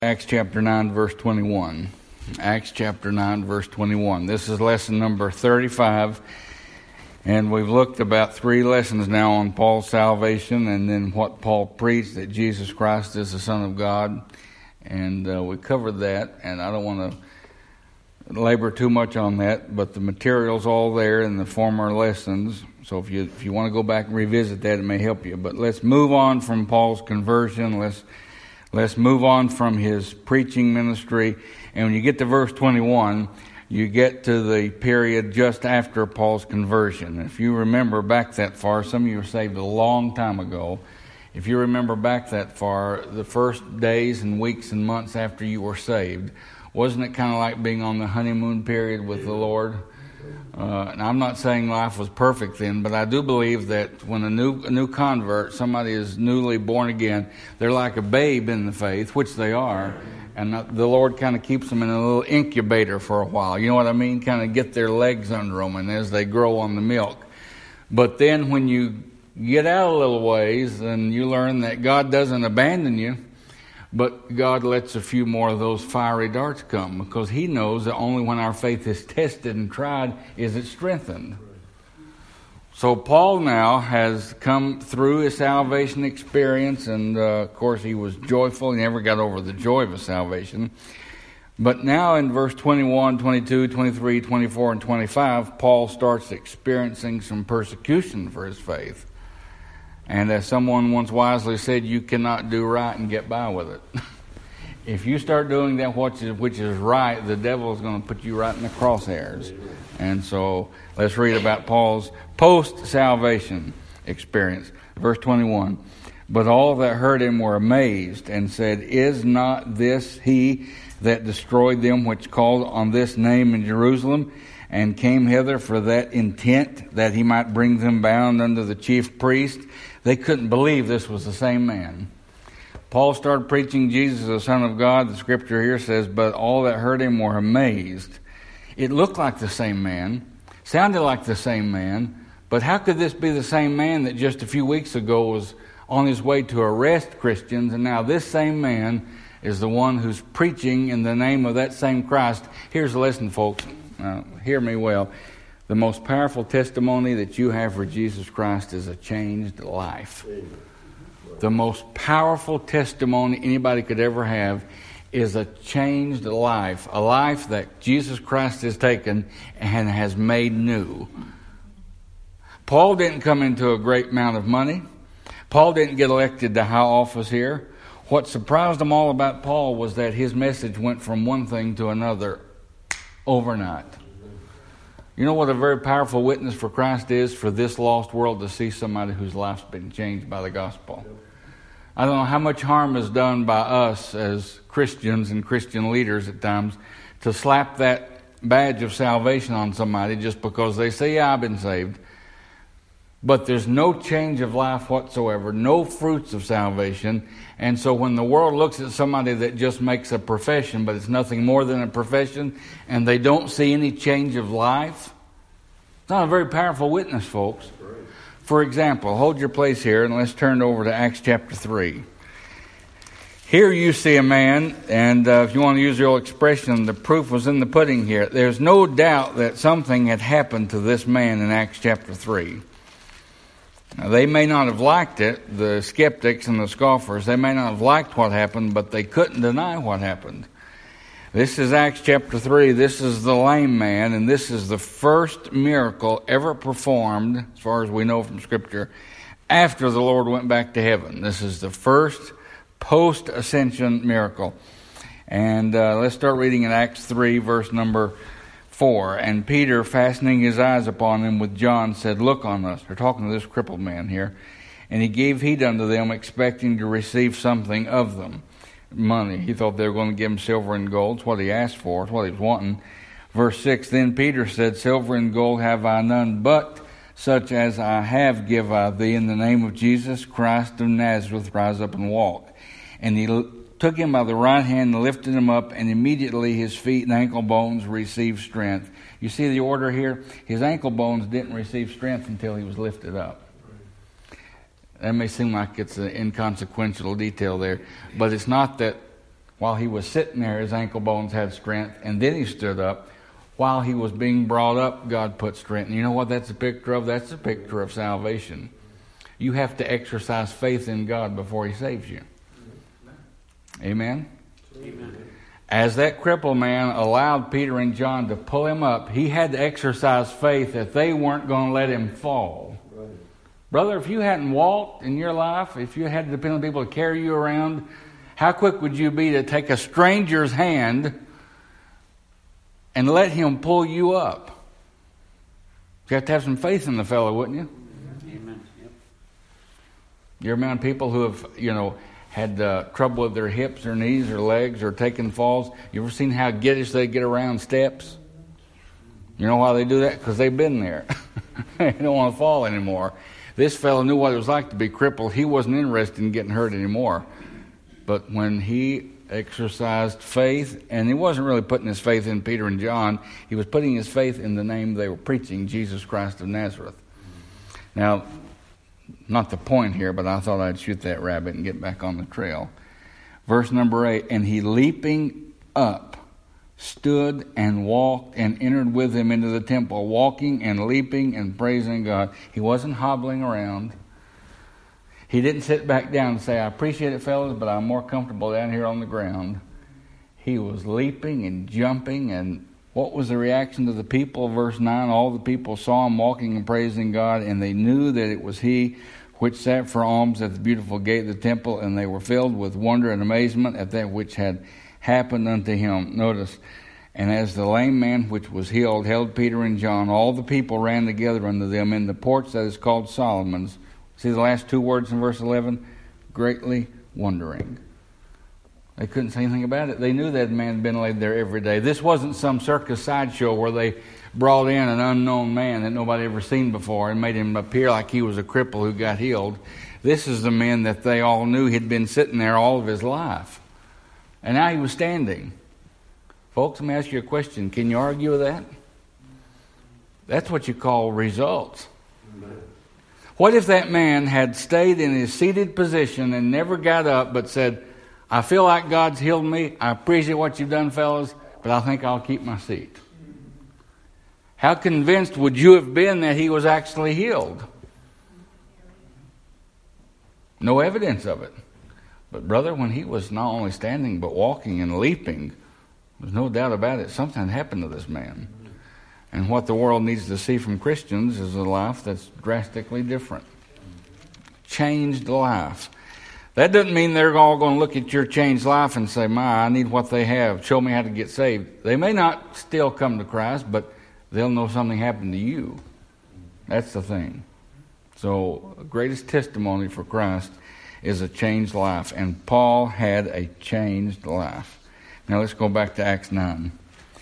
Acts chapter 9, verse 21. Acts chapter 9, verse 21. This is lesson number 35, and we've looked about 3 lessons now on Paul's salvation and then what Paul preached, that Jesus Christ is the Son of God, and we covered that, and I don't want to labor too much on that, but the material's all there in the former lessons, so if you want to go back and revisit that, it may help you. But let's move on from Paul's conversion. Let's move on from his preaching ministry. And when you get to verse 21, you get to the period just after Paul's conversion. If you remember back that far, some of you were saved a long time ago. If you remember back that far, the first days and weeks and months after you were saved, wasn't it kind of like being on the honeymoon period with the Lord? And I'm not saying life was perfect then, but I do believe that when a new convert, somebody is newly born again, they're like a babe in the faith, which they are, and the Lord kind of keeps them in a little incubator for a while. You know what I mean? Kind of get their legs under them, and as they grow on the milk. But then when you get out a little ways, and you learn that God doesn't abandon you, but God lets a few more of those fiery darts come, because He knows that only when our faith is tested and tried is it strengthened. So Paul now has come through his salvation experience, and of course he was joyful. He never got over the joy of his salvation. But now in verse 21, 22, 23, 24, and 25, Paul starts experiencing some persecution for his faith. And as someone once wisely said, you cannot do right and get by with it. If you start doing that which is right, the devil is going to put you right in the crosshairs. And so let's read about Paul's post-salvation experience. Verse 21. But all that heard him were amazed and said, Is not this he that destroyed them which called on this name in Jerusalem, and came hither for that intent, that he might bring them bound unto the chief priest? They couldn't believe this was the same man. Paul started preaching Jesus, the Son of God. The scripture here says, but all that heard him were amazed. It looked like the same man, sounded like the same man, but how could this be the same man that just a few weeks ago was on his way to arrest Christians, and now this same man is the one who's preaching in the name of that same Christ? Here's the lesson, folks. Hear me well. The most powerful testimony that you have for Jesus Christ is a changed life. The most powerful testimony anybody could ever have is a changed life. A life that Jesus Christ has taken and has made new. Paul didn't come into a great amount of money. Paul didn't get elected to high office here. What surprised them all about Paul was that his message went from one thing to another overnight. You know what a very powerful witness for Christ is for this lost world? To see somebody whose life's been changed by the gospel. I don't know how much harm is done by us as Christians and Christian leaders at times to slap that badge of salvation on somebody just because they say, yeah, I've been saved. But there's no change of life whatsoever, no fruits of salvation. And so when the world looks at somebody that just makes a profession, but it's nothing more than a profession, and they don't see any change of life, it's not a very powerful witness, folks. For example, hold your place here and let's turn over to Acts chapter 3. Here you see a man, and if you want to use your old expression, the proof was in the pudding here. There's no doubt that something had happened to this man in Acts chapter 3. Now, they may not have liked it, the skeptics and the scoffers. They may not have liked what happened, but they couldn't deny what happened. This is Acts chapter 3. This is the lame man, and this is the first miracle ever performed, as far as we know from Scripture, after the Lord went back to heaven. This is the first post-ascension miracle. And let's start reading in Acts 3, verse number 4. And Peter, fastening his eyes upon him with John, said, Look on us. They're talking to this crippled man here. And he gave heed unto them, expecting to receive something of them. Money. He thought they were going to give him silver and gold. It's what he asked for. It's what he was wanting. Verse 6, Then Peter said, Silver and gold have I none, but such as I have give I thee. In the name of Jesus Christ of Nazareth, rise up and walk. And he took him by the right hand and lifted him up, and immediately his feet and ankle bones received strength. You see the order here? His ankle bones didn't receive strength until he was lifted up. That may seem like it's an inconsequential detail there, but it's not that While he was sitting there, his ankle bones had strength, and then he stood up. While he was being brought up, God put strength. And you know what that's a picture of? That's a picture of salvation. You have to exercise faith in God before he saves you. Amen? Amen. As that crippled man allowed Peter and John to pull him up, he had to exercise faith that they weren't going to let him fall. Right. Brother, if you hadn't walked in your life, if you had to depend on people to carry you around, how quick would you be to take a stranger's hand and let him pull you up? You have to have some faith in the fellow, wouldn't you? Amen. Yep. You're around people who have, had trouble with their hips or knees or legs or taking falls. You ever seen how skittish they get around steps? You know why they do that? Because they've been there. They don't want to fall anymore. This fellow knew what it was like to be crippled. He wasn't interested in getting hurt anymore. But when he exercised faith, and he wasn't really putting his faith in Peter and John, he was putting his faith in the name they were preaching, Jesus Christ of Nazareth. Now, not the point here, but I thought I'd shoot that rabbit and get back on the trail. Verse number 8, and he leaping up, stood and walked and entered with him into the temple, walking and leaping and praising God. He wasn't hobbling around. He didn't sit back down and say, I appreciate it, fellas, but I'm more comfortable down here on the ground. He was leaping and jumping, and what was the reaction to the people? Verse 9, all the people saw him walking and praising God, and they knew that it was he which sat for alms at the beautiful gate of the temple, and they were filled with wonder and amazement at that which had happened unto him. Notice, and as the lame man which was healed held Peter and John, all the people ran together unto them in the porch that is called Solomon's. See the last two words in verse 11? Greatly wondering. They couldn't say anything about it. They knew that man had been laid there every day. This wasn't some circus sideshow where they brought in an unknown man that nobody ever seen before and made him appear like he was a cripple who got healed. This is the man that they all knew had been sitting there all of his life. And now he was standing. Folks, let me ask you a question. Can you argue with that? That's what you call results. What if that man had stayed in his seated position and never got up but said, I feel like God's healed me. I appreciate what you've done, fellas, but I think I'll keep my seat. How convinced would you have been that he was actually healed? No evidence of it. But brother, when he was not only standing but walking and leaping, there's no doubt about it, something happened to this man. And what the world needs to see from Christians is a life that's drastically different. Changed life. That doesn't mean they're all going to look at your changed life and say, I need what they have. Show me how to get saved. They may not still come to Christ, but they'll know something happened to you. That's the thing. So the greatest testimony for Christ is a changed life. And Paul had a changed life. Now let's go back to Acts 9.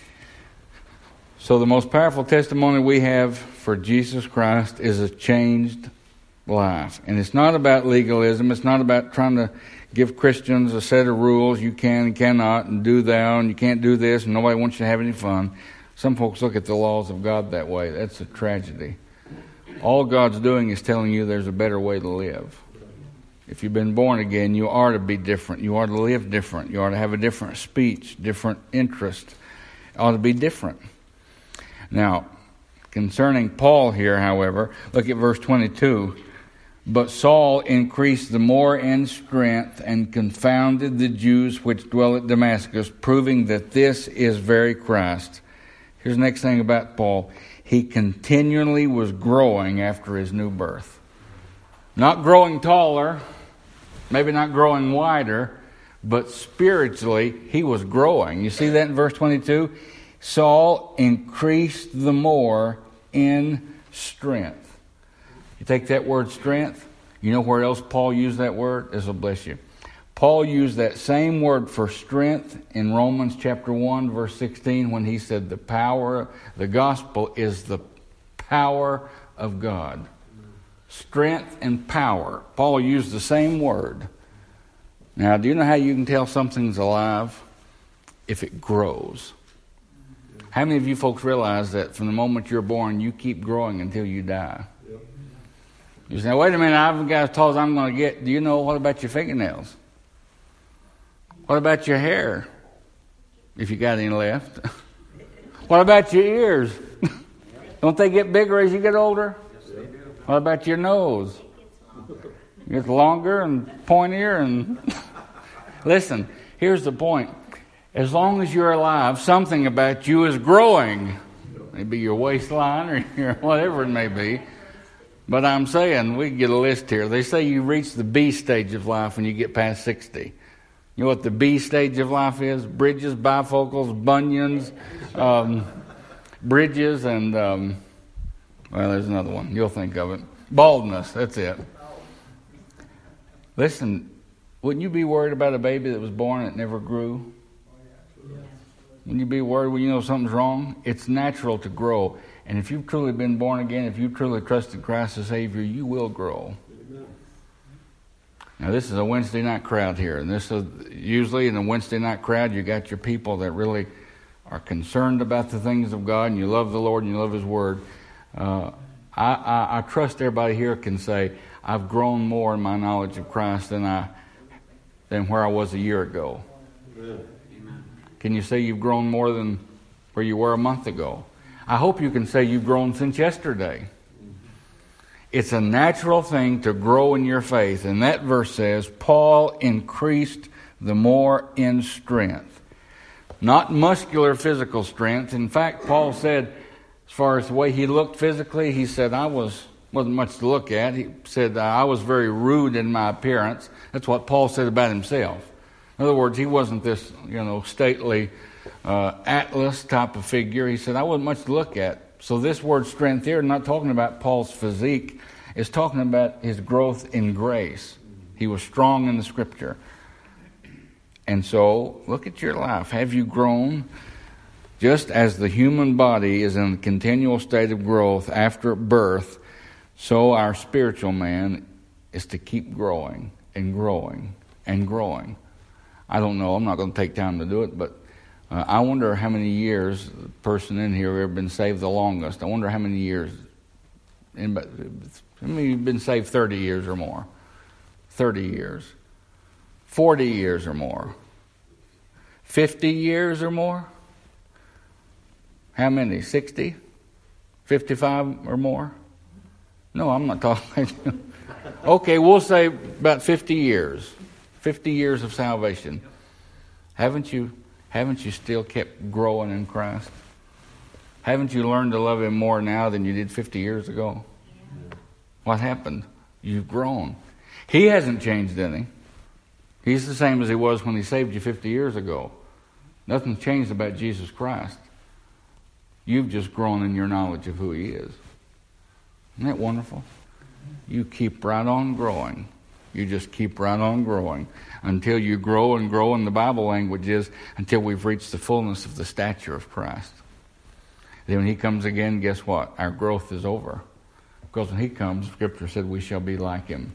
So the most powerful testimony we have for Jesus Christ is a changed life. And it's not about legalism. It's not about trying to give Christians a set of rules. You can and cannot, and do thou, and you can't do this, and nobody wants you to have any fun. Some folks look at the laws of God that way. That's a tragedy. All God's doing is telling you there's a better way to live. If you've been born again, you are to be different. You are to live different. You are to have a different speech, different interest. It ought to be different. Now, concerning Paul here, however, look at verse 22. But Saul increased the more in strength and confounded the Jews which dwell at Damascus, proving that this is very Christ. Here's the next thing about Paul. He continually was growing after his new birth. Not growing taller, maybe not growing wider, but spiritually he was growing. You see that in verse 22? Saul increased the more in strength. You take that word strength, you know where else Paul used that word? This will bless you. Paul used that same word for strength in Romans chapter 1, verse 16, when he said the gospel is the power of God. Strength and power. Paul used the same word. Now, do you know how you can tell something's alive? If it grows. How many of you folks realize that from the moment you're born, you keep growing until you die? You say, wait a minute, I haven't got as tall as I'm going to get. Do you know what about your fingernails? What about your hair, if you got any left? What about your ears? Don't they get bigger as you get older? Yes, they do. What about your nose? It gets longer and pointier and... Listen, here's the point. As long as you're alive, something about you is growing. Maybe your waistline or your whatever it may be. But I'm saying, we get a list here. They say you reach the B stage of life when you get past 60. You know what the B stage of life is? Bridges, bifocals, bunions, bridges, and, well, there's another one. You'll think of it. Baldness, that's it. Listen, wouldn't you be worried about a baby that was born that never grew? Wouldn't you be worried when you know something's wrong? It's natural to grow. And if you've truly been born again, if you've truly trusted Christ as Savior, you will grow. Now, this is a Wednesday night crowd here. And this is usually in a Wednesday night crowd, you got your people that really are concerned about the things of God, and you love the Lord and you love His Word. I trust everybody here can say, I've grown more in my knowledge of Christ than where I was a year ago. Amen. Can you say you've grown more than where you were a month ago? I hope you can say you've grown since yesterday. It's a natural thing to grow in your faith. And that verse says, Paul increased the more in strength. Not muscular physical strength. In fact, Paul said, as far as the way he looked physically, he said, wasn't much to look at. He said, I was very rude in my appearance. That's what Paul said about himself. In other words, he wasn't this, stately Atlas type of figure. He said, I wasn't much to look at. So this word strength here, not talking about Paul's physique, is talking about his growth in grace. He was strong in the Scripture. And so, look at your life. Have you grown? Just as the human body is in a continual state of growth after birth, so our spiritual man is to keep growing and growing and growing. I don't know. I'm not going to take time to do it, but I wonder how many years the person in here ever been saved the longest. I wonder how many years. You've been saved 30 years or more. 30 years. 40 years or more. 50 years or more. How many? 60? 55 or more? No, I'm not talking. Okay, we'll say about 50 years. 50 years of salvation. Haven't you still kept growing in Christ? Haven't you learned to love Him more now than you did 50 years ago? What happened? You've grown. He hasn't changed any. He's the same as He was when He saved you 50 years ago. Nothing's changed about Jesus Christ. You've just grown in your knowledge of who He is. Isn't that wonderful? You keep right on growing. You just keep right on growing until you grow and grow, and the Bible language is until we've reached the fullness of the stature of Christ. Then when He comes again, guess what? Our growth is over. Because when He comes, Scripture said we shall be like Him.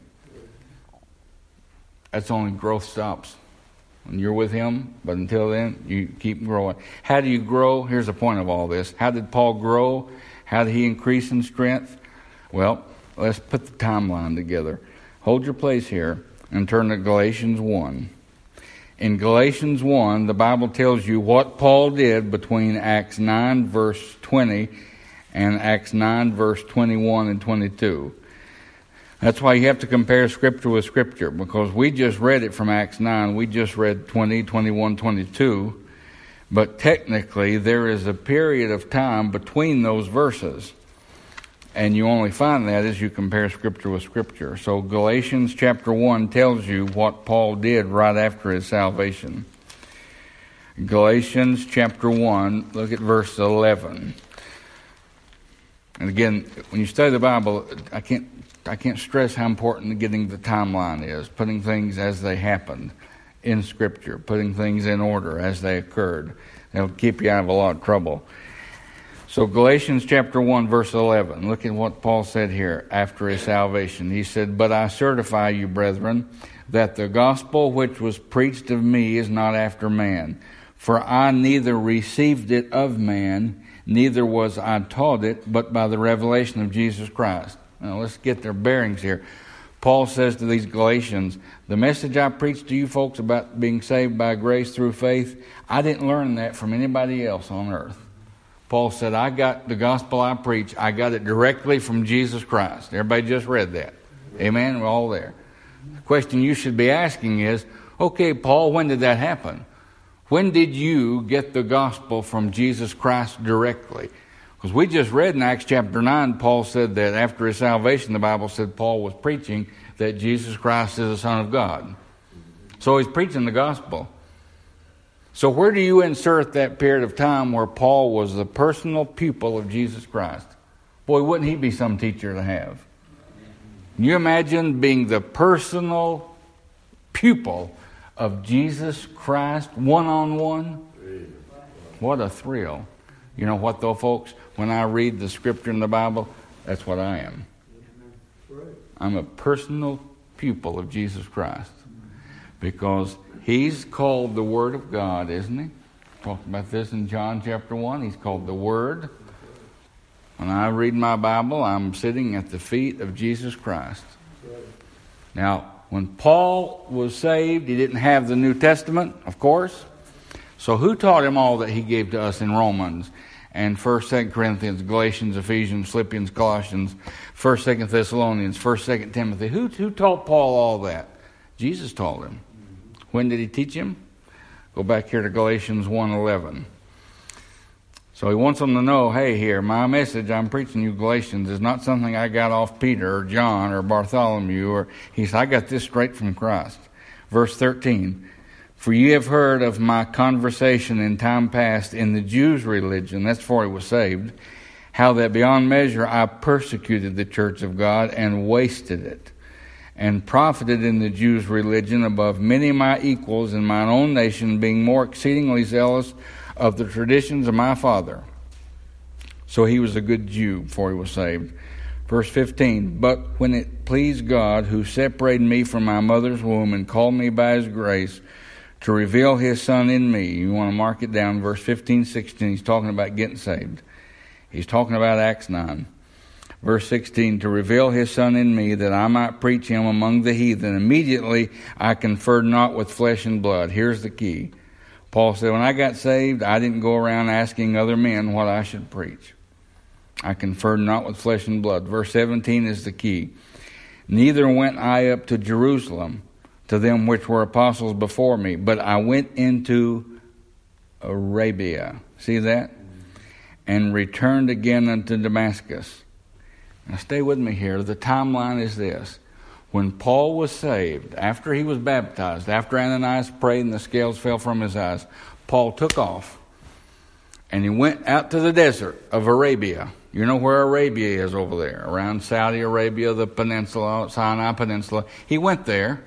That's only growth stops when you're with Him, but until then, you keep growing. How do you grow? Here's the point of all this. How did Paul grow? How did he increase in strength? Well, let's put the timeline together. Hold your place here and turn to Galatians 1. In Galatians 1, the Bible tells you what Paul did between Acts 9, verse 20, and Acts 9, verse 21 and 22. That's why you have to compare Scripture with Scripture, because we just read it from Acts 9. We just read 20, 21, 22. But technically, there is a period of time between those verses. And you only find that as you compare Scripture with Scripture. So Galatians chapter 1 tells you what Paul did right after his salvation. Galatians chapter 1, look at verse 11. And again, when you study the Bible, I can't stress how important getting the timeline is, putting things as they happened in Scripture, putting things in order as they occurred. That'll keep you out of a lot of trouble. So Galatians chapter 1, verse 11, look at what Paul said here after his salvation. He said, "But I certify you, brethren, that the gospel which was preached of me is not after man. For I neither received it of man, neither was I taught it, but by the revelation of Jesus Christ." Now let's get their bearings here. Paul says to these Galatians, the message I preached to you folks about being saved by grace through faith, I didn't learn that from anybody else on earth. Paul said, I got the gospel I preach, I got it directly from Jesus Christ. Everybody just read that. Amen? We're all there. The question you should be asking is, okay, Paul, when did that happen? When did you get the gospel from Jesus Christ directly? Because we just read in Acts chapter 9, Paul said that after his salvation, the Bible said Paul was preaching that Jesus Christ is the Son of God. So he's preaching the gospel. So where do you insert that period of time where Paul was the personal pupil of Jesus Christ? Boy, wouldn't he be some teacher to have? Can you imagine being the personal pupil of Jesus Christ one-on-one? What a thrill. You know what though, folks? When I read the scripture in the Bible, that's what I am. I'm a personal pupil of Jesus Christ. Because he's called the Word of God, isn't he? Talked about this in John chapter 1. He's called the Word. When I read my Bible, I'm sitting at the feet of Jesus Christ. Now, when Paul was saved, he didn't have the New Testament, of course. So who taught him all that he gave to us in Romans and 1st, 2nd Corinthians, Galatians, Ephesians, Philippians, Colossians, 1st, 2nd Thessalonians, 1st, 2nd Timothy? Who taught Paul all that? Jesus taught him. When did he teach him? Go back here to Galatians 1:11. So he wants them to know, hey, here, my message I'm preaching you Galatians is not something I got off Peter or John or Bartholomew. He said, I got this straight from Christ. Verse 13. For ye have heard of my conversation in time past in the Jews' religion, that's before he was saved, how that beyond measure I persecuted the church of God and wasted it, and profited in the Jews' religion above many of my equals in mine own nation, being more exceedingly zealous of the traditions of my father. So he was a good Jew before he was saved. Verse 15, but when it pleased God, who separated me from my mother's womb and called me by his grace, to reveal his Son in me. You want to mark it down, verse 15, 16. He's talking about getting saved. He's talking about Acts 9. Verse 16, to reveal his Son in me, that I might preach him among the heathen. Immediately I conferred not with flesh and blood. Here's the key. Paul said, when I got saved, I didn't go around asking other men what I should preach. I conferred not with flesh and blood. Verse 17 is the key. Neither went I up to Jerusalem to them which were apostles before me, but I went into Arabia. See that? And returned again unto Damascus. Now stay with me here. The timeline is this. When Paul was saved, after he was baptized, after Ananias prayed and the scales fell from his eyes, Paul took off and he went out to the desert of Arabia. You know where Arabia is over there, around Saudi Arabia, the peninsula, Sinai Peninsula. He went there.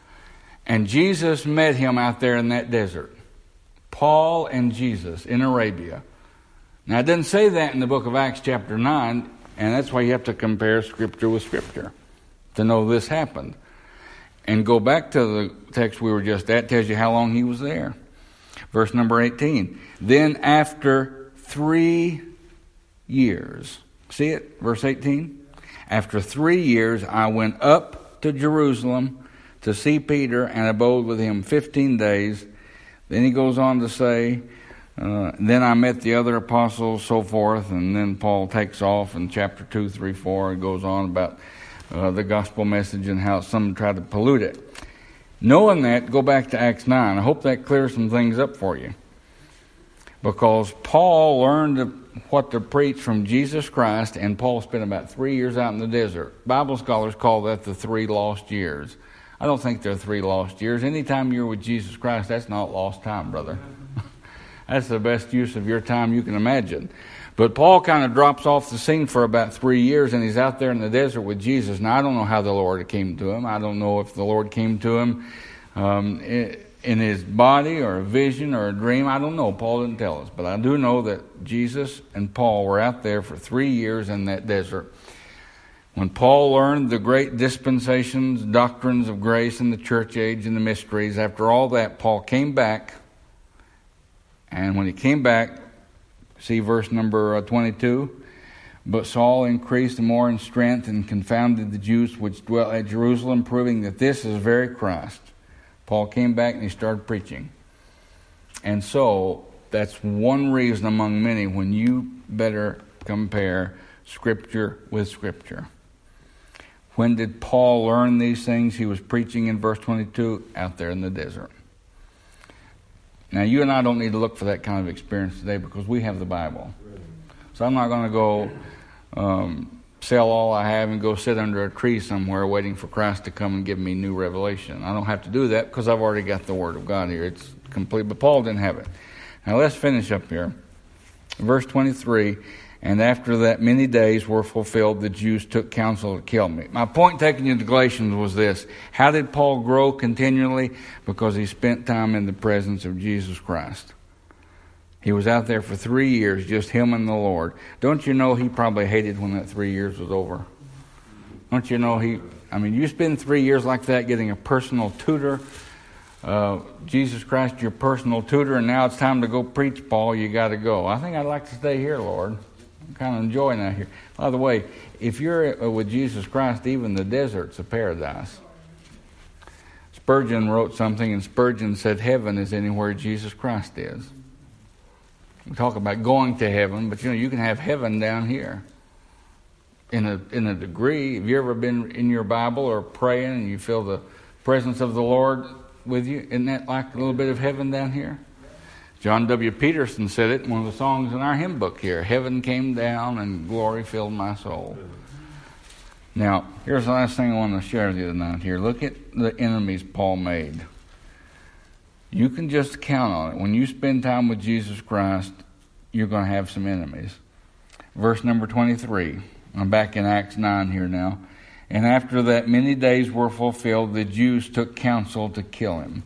And Jesus met him out there in that desert. Paul and Jesus in Arabia. Now, it doesn't say that in the book of Acts chapter 9, and that's why you have to compare Scripture with Scripture to know this happened. And go back to the text we were just at, tells you how long he was there. Verse number 18. Then after 3 years, see it? Verse 18. After 3 years, I went up to Jerusalem to see Peter and abode with him 15 days. Then he goes on to say, then I met the other apostles, so forth, and then Paul takes off in chapter 2, 3, 4. It goes on about the gospel message and how some tried to pollute it. Knowing that, go back to Acts 9. I hope that clears some things up for you. Because Paul learned what to preach from Jesus Christ, and Paul spent about 3 years out in the desert. Bible scholars call that the 3 lost years. I don't think there are 3 lost years. Anytime you're with Jesus Christ, that's not lost time, brother. That's the best use of your time you can imagine. But Paul kind of drops off the scene for about 3 years, and he's out there in the desert with Jesus. Now, I don't know how the Lord came to him. I don't know if the Lord came to him in his body or a vision or a dream. I don't know. Paul didn't tell us. But I do know that Jesus and Paul were out there for 3 years in that desert. When Paul learned the great dispensations, doctrines of grace in the church age and the mysteries, after all that, Paul came back. And when he came back, see verse number 22, But Saul increased more in strength and confounded the Jews which dwelt at Jerusalem, proving that this is very Christ. Paul came back and he started preaching. And so, that's one reason among many when you better compare Scripture with Scripture. When did Paul learn these things? He was preaching in verse 22 out there in the desert. Now, you and I don't need to look for that kind of experience today because we have the Bible. So I'm not going to go sell all I have and go sit under a tree somewhere waiting for Christ to come and give me new revelation. I don't have to do that because I've already got the Word of God here. It's complete, but Paul didn't have it. Now let's finish up here. Verse 23, and after that many days were fulfilled, the Jews took counsel to kill me. My point taking you to Galatians was this. How did Paul grow continually? Because he spent time in the presence of Jesus Christ. He was out there for 3 years, just him and the Lord. Don't you know he probably hated when that 3 years was over? Don't you know you spend 3 years like that getting a personal tutor, Jesus Christ, your personal tutor, and now it's time to go preach, Paul, you got to go. I think I'd like to stay here, Lord. I'm kind of enjoying that here. By the way, if you're with Jesus Christ, even the desert's a paradise. Spurgeon wrote something, and Spurgeon said heaven is anywhere Jesus Christ is. We talk about going to heaven, but you can have heaven down here in a degree. Have you ever been in your Bible or praying and you feel the presence of the Lord with you? Isn't that like a little bit of heaven down here? John W. Peterson said it in one of the songs in our hymn book here. Heaven came down and glory filled my soul. Now, here's the last thing I want to share with you tonight here. Look at the enemies Paul made. You can just count on it. When you spend time with Jesus Christ, you're going to have some enemies. Verse number 23. I'm back in Acts 9 here now. And after that many days were fulfilled, the Jews took counsel to kill him.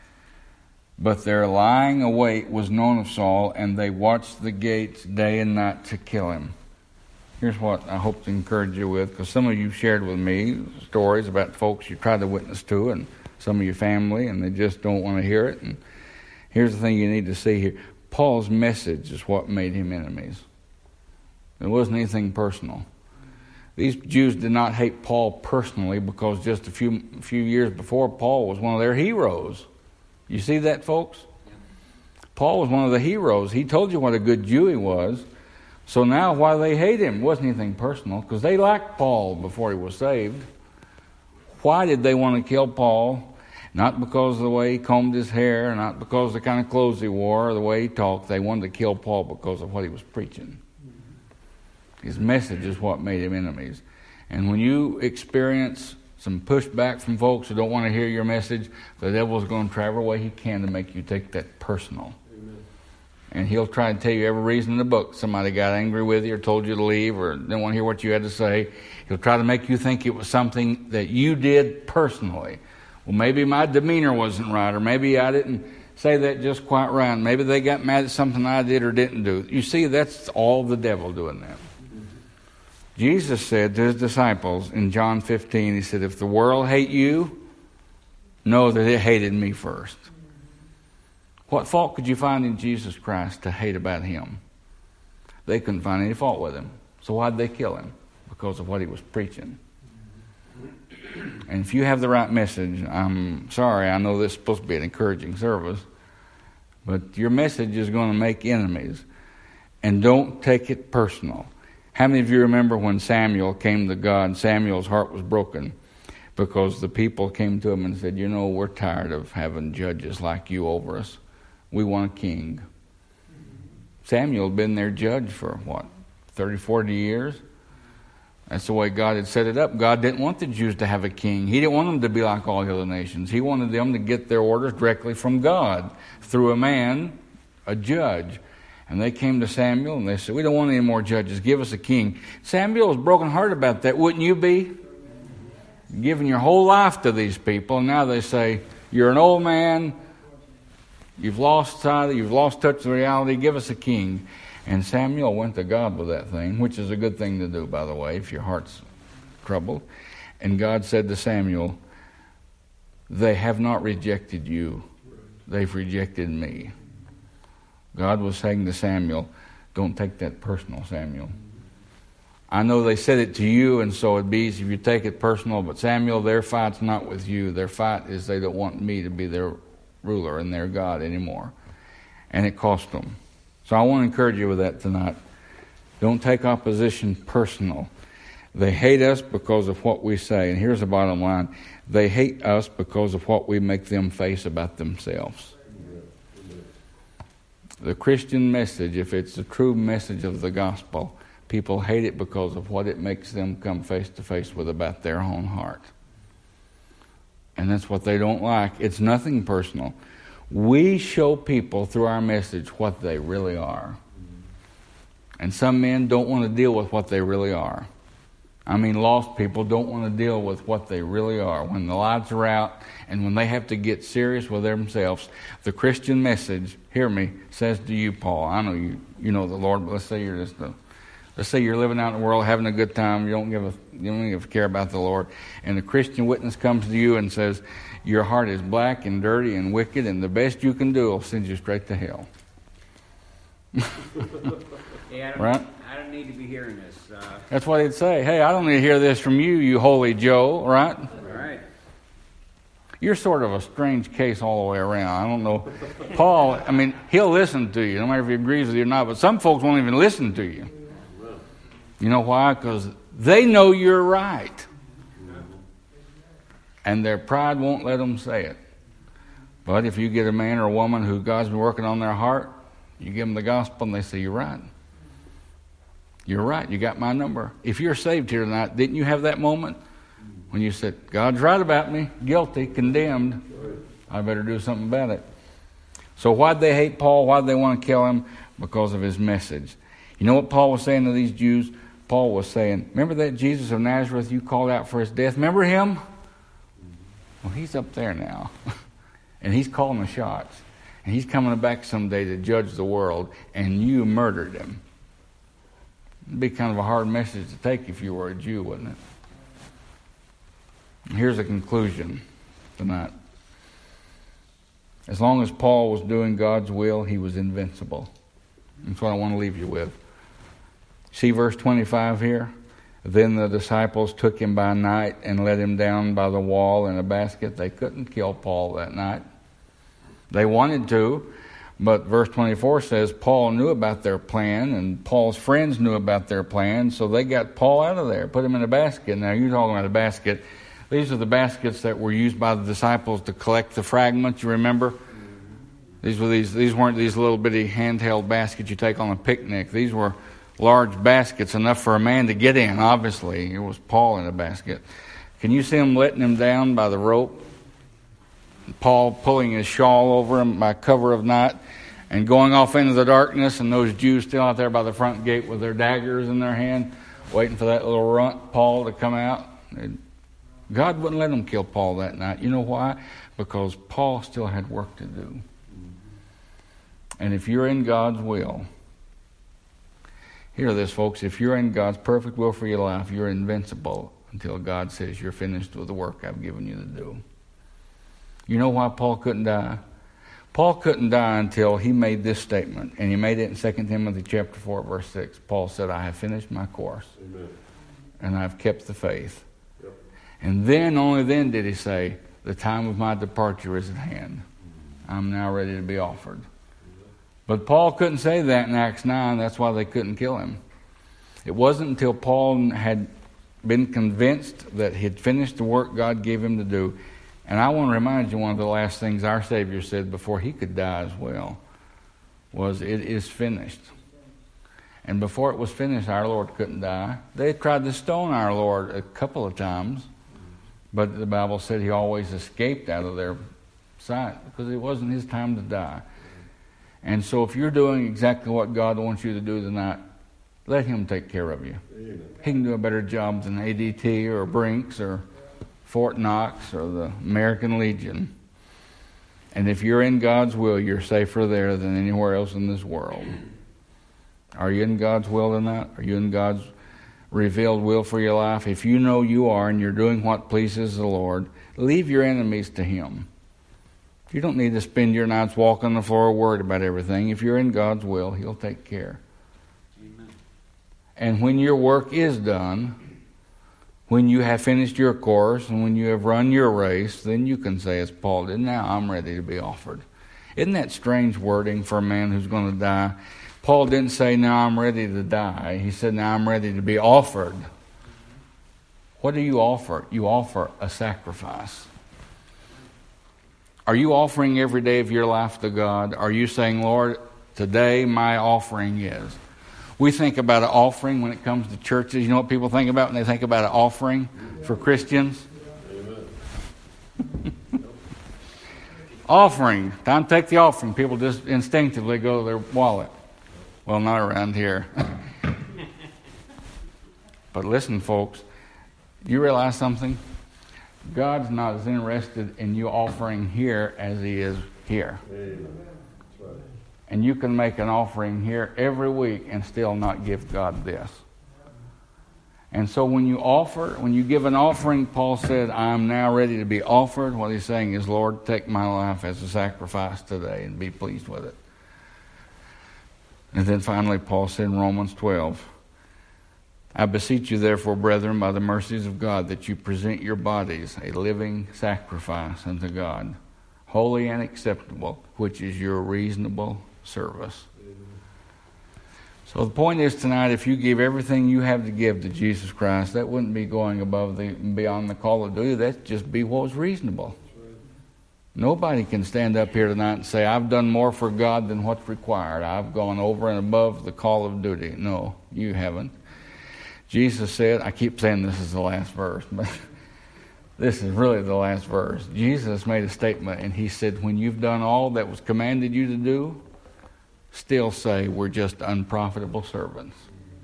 But their lying await was known of Saul, and they watched the gates day and night to kill him. Here's what I hope to encourage you with, because some of you shared with me stories about folks you tried to witness to, and some of your family, and they just don't want to hear it. And here's the thing you need to see here. Paul's message is what made him enemies. It wasn't anything personal. These Jews did not hate Paul personally because just a few years before, Paul was one of their heroes. You see that, folks? Paul was one of the heroes. He told you what a good Jew he was. So now why they hate him wasn't anything personal, because they liked Paul before he was saved. Why did they want to kill Paul? Not because of the way he combed his hair, not because of the kind of clothes he wore, or the way he talked. They wanted to kill Paul because of what he was preaching. His message is what made him enemies. And when you experience some pushback from folks who don't want to hear your message, the devil's going to try every way he can to make you take that personal. Amen. And he'll try to tell you every reason in the book. Somebody got angry with you or told you to leave or didn't want to hear what you had to say. He'll try to make you think it was something that you did personally. Well, maybe my demeanor wasn't right, or maybe I didn't say that just quite right. Maybe they got mad at something I did or didn't do. You see, that's all the devil doing that. Jesus said to his disciples in John 15, he said, if the world hate you, know that it hated me first. What fault could you find in Jesus Christ to hate about him? They couldn't find any fault with him. So why'd they kill him? Because of what he was preaching. And if you have the right message, I'm sorry, I know this is supposed to be an encouraging service, but your message is going to make enemies. And don't take it personal. How many of you remember when Samuel came to God? Samuel's heart was broken because the people came to him and said, you know, we're tired of having judges like you over us. We want a king. Samuel had been their judge for, 30, 40 years? That's the way God had set it up. God didn't want the Jews to have a king. He didn't want them to be like all the other nations. He wanted them to get their orders directly from God through a man, a judge. And they came to Samuel and they said, we don't want any more judges. Give us a king. Samuel was brokenhearted about that. Wouldn't you be? Giving your whole life to these people. And now they say, you're an old man. You've lost sight. You've lost touch with reality. Give us a king. And Samuel went to God with that thing, which is a good thing to do, by the way, if your heart's troubled. And God said to Samuel, they have not rejected you. They've rejected me. God was saying to Samuel, don't take that personal, Samuel. I know they said it to you, and so it'd be easy if you take it personal. But Samuel, their fight's not with you. Their fight is they don't want me to be their ruler and their God anymore. And it cost them. So I want to encourage you with that tonight. Don't take opposition personal. They hate us because of what we say. And here's the bottom line. They hate us because of what we make them face about themselves. The Christian message, if it's the true message of the gospel, people hate it because of what it makes them come face to face with about their own heart. And that's what they don't like. It's nothing personal. We show people through our message what they really are. And some men don't want to deal with what they really are. I mean, lost people don't want to deal with what they really are. When the lights are out and when they have to get serious with themselves, the Christian message, hear me, says to you, Paul, I know you know the Lord, but let's say you're living out in the world having a good time, you don't give a care about the Lord, and the Christian witness comes to you and says, your heart is black and dirty and wicked, and the best you can do will send you straight to hell. Yeah, right? I don't need to be hearing this. That's what he'd say. Hey, I don't need to hear this from you, you holy Joe, right? Right. You're sort of a strange case all the way around. I don't know. Paul, I mean, he'll listen to you, no matter if he agrees with you or not, but some folks won't even listen to you. You know why? Because they know you're right. And their pride won't let them say it. But if you get a man or a woman who God's been working on their heart, you give them the gospel and they say, you're right. You're right. You got my number. If you're saved here tonight, didn't you have that moment when you said, God's right about me, guilty, condemned, I better do something about it. So why'd they hate Paul? Why'd they want to kill him? Because of his message. You know what Paul was saying to these Jews? Paul was saying, remember that Jesus of Nazareth you called out for his death? Remember him? Well, he's up there now. And he's calling the shots. And he's coming back someday to judge the world. And you murdered him. It'd be kind of a hard message to take if you were a Jew, wouldn't it? And here's a conclusion tonight. As long as Paul was doing God's will, he was invincible. That's what I want to leave you with. See verse 25 here? Then the disciples took him by night and let him down by the wall in a basket. They couldn't kill Paul that night. They wanted to, but verse 24 says Paul knew about their plan, and Paul's friends knew about their plan, so they got Paul out of there, put him in a basket. Now, you're talking about a basket. These are the baskets that were used by the disciples to collect the fragments, you remember? These weren't these little bitty handheld baskets you take on a picnic. These were large baskets, enough for a man to get in, obviously. It was Paul in a basket. Can you see him letting him down by the rope? Paul pulling his shawl over him by cover of night and going off into the darkness, and those Jews still out there by the front gate with their daggers in their hand, waiting for that little runt, Paul, to come out. God wouldn't let them kill Paul that night. You know why? Because Paul still had work to do. And if you're in God's will, hear this, folks, if you're in God's perfect will for your life, you're invincible until God says you're finished with the work I've given you to do. You know why Paul couldn't die? Paul couldn't die until he made this statement, and he made it in 2 Timothy chapter 4, verse 6. Paul said, I have finished my course, Amen. And I've kept the faith. Yep. And then, only then did he say, the time of my departure is at hand. I'm now ready to be offered. But Paul couldn't say that in Acts 9. That's why they couldn't kill him. It wasn't until Paul had been convinced that he had finished the work God gave him to do. And I want to remind you, one of the last things our Savior said before he could die as well was, it is finished. And before it was finished, our Lord couldn't die. They tried to stone our Lord a couple of times, but the Bible said he always escaped out of their sight because it wasn't his time to die. And so if you're doing exactly what God wants you to do tonight, let him take care of you. Amen. He can do a better job than ADT or Brinks or Fort Knox or the American Legion. And if you're in God's will, you're safer there than anywhere else in this world. Are you in God's will tonight? Are you in God's revealed will for your life? If you know you are and you're doing what pleases the Lord, leave your enemies to him. You don't need to spend your nights walking the floor worried about everything. If you're in God's will, he'll take care. Amen. And when your work is done, when you have finished your course and when you have run your race, then you can say, as Paul did, now I'm ready to be offered. Isn't that strange wording for a man who's going to die? Paul didn't say, now I'm ready to die. He said, now I'm ready to be offered. What do you offer? You offer a sacrifice. Are you offering every day of your life to God? Are you saying, Lord, today my offering is? We think about an offering when it comes to churches. You know what people think about when they think about an offering for Christians? Offering. Time to take the offering. People just instinctively go to their wallet. Well, not around here. But listen, folks. Do you realize something? God's not as interested in you offering here as He is here. And you can make an offering here every week and still not give God this. And so when you give an offering, Paul said, I am now ready to be offered. What he's saying is, Lord, take my life as a sacrifice today and be pleased with it. And then finally, Paul said in Romans 12, I beseech you therefore, brethren, by the mercies of God, that you present your bodies a living sacrifice unto God, holy and acceptable, which is your reasonable service. So the point is tonight, if you give everything you have to give to Jesus Christ, that wouldn't be going above beyond the call of duty. That'd just be what was reasonable. Nobody can stand up here tonight and say, I've done more for God than what's required. I've gone over and above the call of duty. No, you haven't. Jesus said, I keep saying this is the last verse, but this is really the last verse. Jesus made a statement, and He said, when you've done all that was commanded you to do, still say we're just unprofitable servants.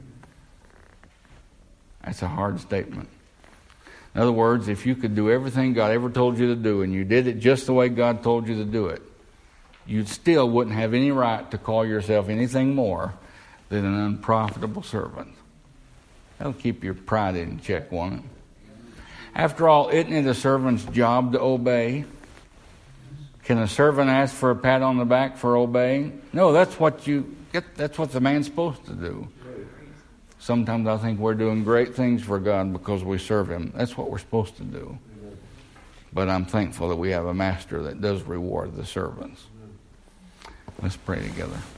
That's a hard statement. In other words, if you could do everything God ever told you to do and you did it just the way God told you to do it, you still wouldn't have any right to call yourself anything more than an unprofitable servant. That'll keep your pride in check, won't it? After all, isn't it a servant's job to obey? Can a servant ask for a pat on the back for obeying? No, that's what the man's supposed to do. Sometimes I think we're doing great things for God because we serve Him. That's what we're supposed to do. But I'm thankful that we have a master that does reward the servants. Let's pray together.